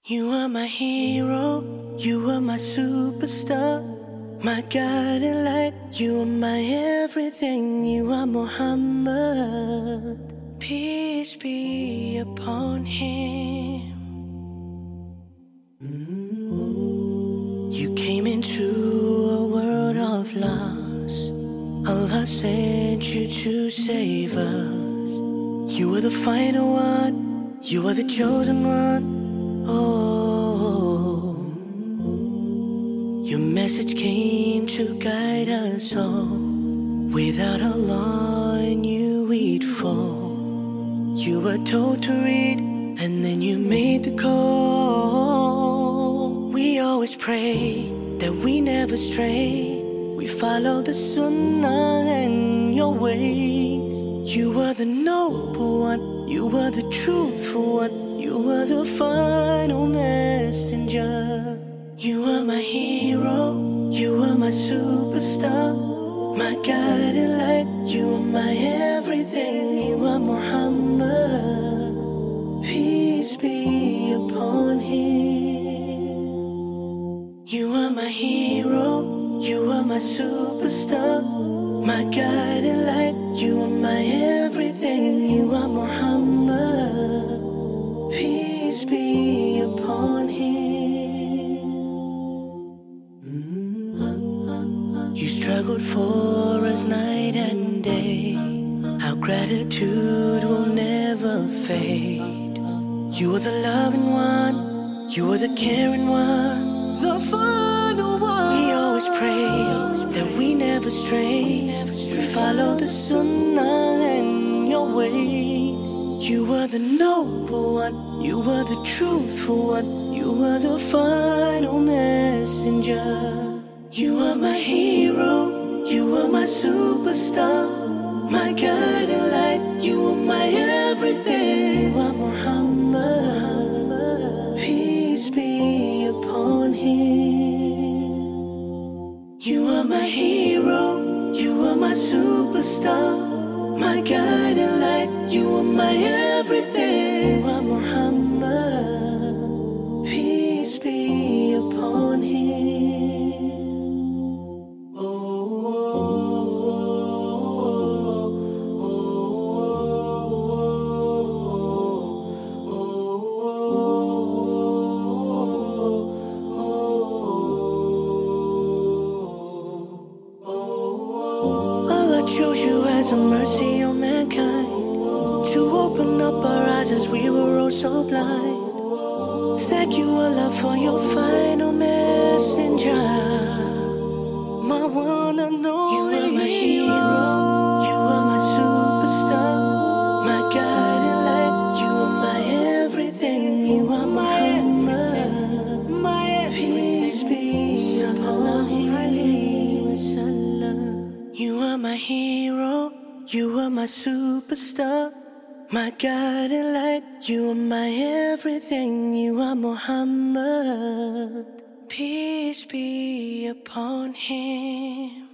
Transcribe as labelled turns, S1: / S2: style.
S1: You are my hero, you are my superstar, my guiding light, you are my everything, you are Muhammad. Peace be upon him. You came into a world of loss. Allah sent you to save us. You are the final one, you are the chosen one. Oh, your message came to guide us all. Without Allah, I knew we'd fall. You were told to read, and then you made the call. We always pray that we never stray. We follow the sunnah and your ways. You are the noble one, you are the truthful one, you are the final messenger. You are my hero, you are my superstar, my guiding light, you are my everything, you are Muhammad. Peace be upon him. You are my hero, you are my superstar, my guiding light, you are my everything, you are Muhammad. Peace be upon him. You struggled for us night and day. Our gratitude will never fade. You are the loving one, you are the caring one, the final one. We always pray that we never stray. We follow the sunnah and your ways. You are the noble one, you are the truthful one, you are the final messenger. You are my hero, you are my superstar, my guiding light, you are my everything, you are Muhammad. Peace be upon him. You are my hero, you are my superstar, my guiding light, you are my everything, you are Muhammad. Peace be upon him. Allah chose you as a mercy on mankind, to open up our eyes as we were all so blind. Thank you, Allah, for your final messenger, my one and only. You are my hero, you are my superstar, my guiding light, you are my everything, you are Muhammad. My peace be sallallahu alayhi wa sallam. You are my hero, you are my superstar, my guiding light, you are my everything, you are Muhammad. Peace be upon him.